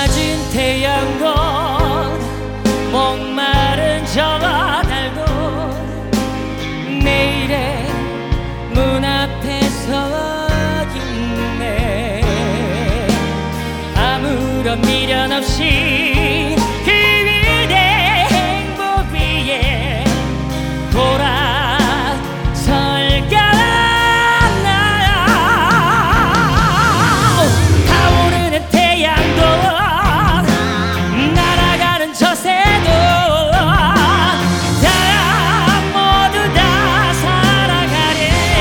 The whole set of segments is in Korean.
맞은 태양도 목마른 저와 달도 내일의 문 앞에 서 있네. 아무런 미련 없이 그 위대 행복 위에 돌아설까. 타오르는 태양도 날아가는 저 새도 다 모두 다 살아가네.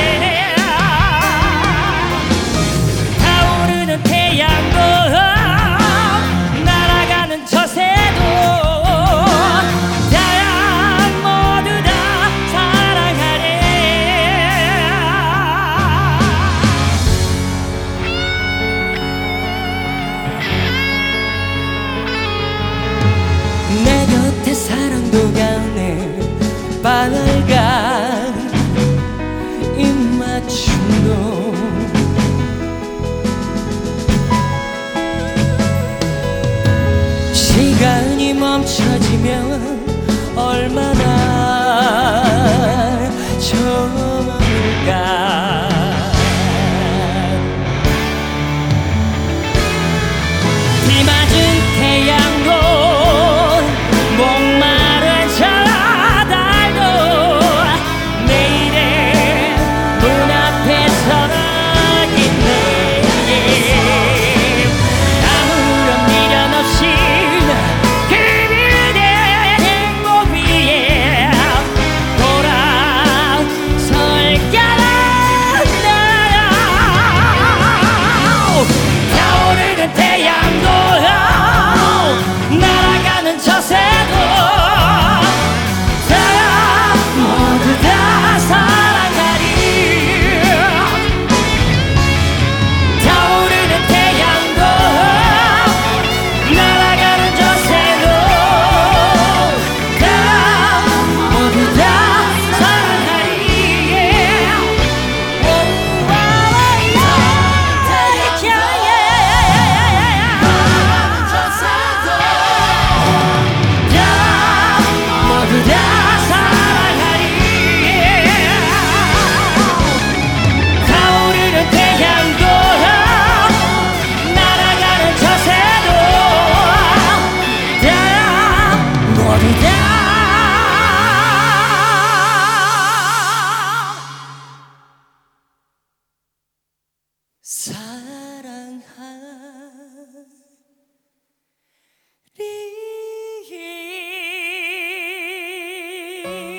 타오르는 태양도 날아가는 저 새도 다 모두 다 살아가네. 내 곁에 사랑도 가네. 빨간 입맞춤도 시간이 멈춰지면 얼마나 좋을까. 비 맞은 태양도 목마른 저 달도 내일의 문 앞에 서 있네. 아무런 미련 없이 그 위대 행복 위에 돌아설까. 타오르는 태양도 날아가는 저 새도 다 모두 다 살아가리. 타오르는 태양도 날아가는 저 새도 다 모두 다 살아가리. 모두 다 살아가리. 타오르는 태양도 날아가는 저 새도 다 모두 다 사랑하리.